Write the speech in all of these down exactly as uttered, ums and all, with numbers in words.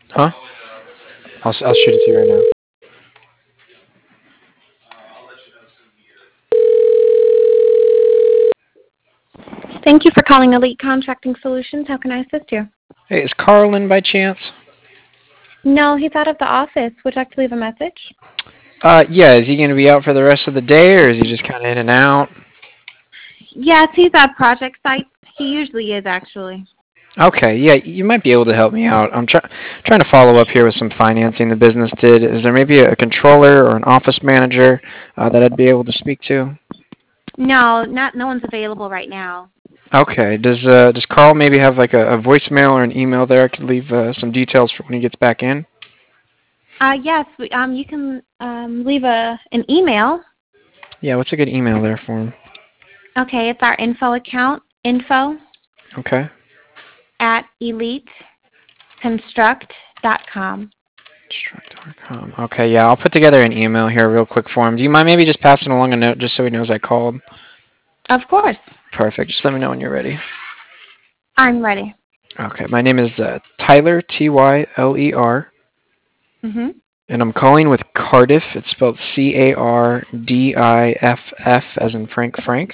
Huh? I'll s- I'll shoot it to you right now. Thank you for calling Elite Contracting Solutions. How can I assist you? Hey, is Carl in by chance? No, he's out of the office. Would you like to leave a message? Uh, yeah. Is he going to be out for the rest of the day, or is he just kind of in and out? Yes, he's at project sites. He usually is, actually. Okay, yeah, you might be able to help me out. I'm try- trying to follow up here with some financing the business did. Is there maybe a controller or an office manager uh, that I'd be able to speak to? No, not no one's available right now. Okay. Does uh, does Carl maybe have like a, a voicemail or an email there? I could leave uh, some details for when he gets back in. Uh, yes, we, um, you can um, leave a an email. Yeah, what's a good email there for him? Okay, it's our info account, info Okay. at elite construct dot com. Struct dot com. Okay, yeah, I'll put together an email here real quick for him. Do you mind maybe just passing along a note just so he knows I called? Of course. Perfect. Just let me know when you're ready. I'm ready. Okay, my name is uh, Tyler, T Y L E R, Mhm. and I'm calling with Cardiff. It's spelled C A R D I F F as in Frank Frank.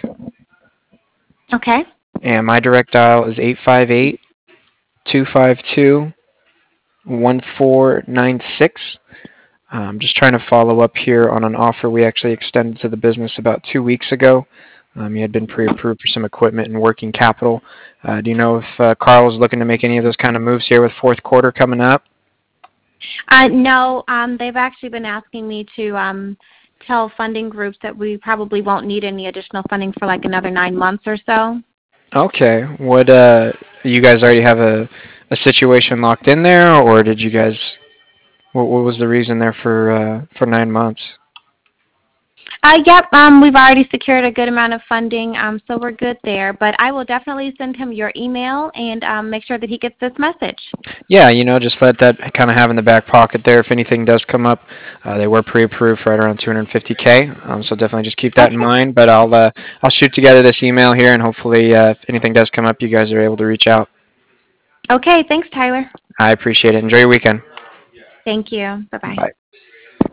Okay. And my direct dial is eight five eight, two five two, one four nine six. I'm just trying to follow up here on an offer we actually extended to the business about two weeks ago. Um, you had been pre-approved for some equipment and working capital. Uh, do you know if uh, Carl is looking to make any of those kind of moves here with fourth quarter coming up? Uh, no, um, they've actually been asking me to um, tell funding groups that we probably won't need any additional funding for like another nine months or so. Okay. What uh you guys already have a a situation locked in there, or did you guys what what was the reason there for uh for nine months? Uh, yep, um, we've already secured a good amount of funding, um, so we're good there. But I will definitely send him your email and um, make sure that he gets this message. Yeah, you know, just let that kind of have in the back pocket there if anything does come up. Uh, they were pre-approved for right around two hundred fifty k, um, so definitely just keep that in Okay. mind. But I'll uh, I'll shoot together this email here, and hopefully, uh, if anything does come up, you guys are able to reach out. Okay, thanks, Tyler. I appreciate it. Enjoy your weekend. Thank you. Bye-bye. Bye.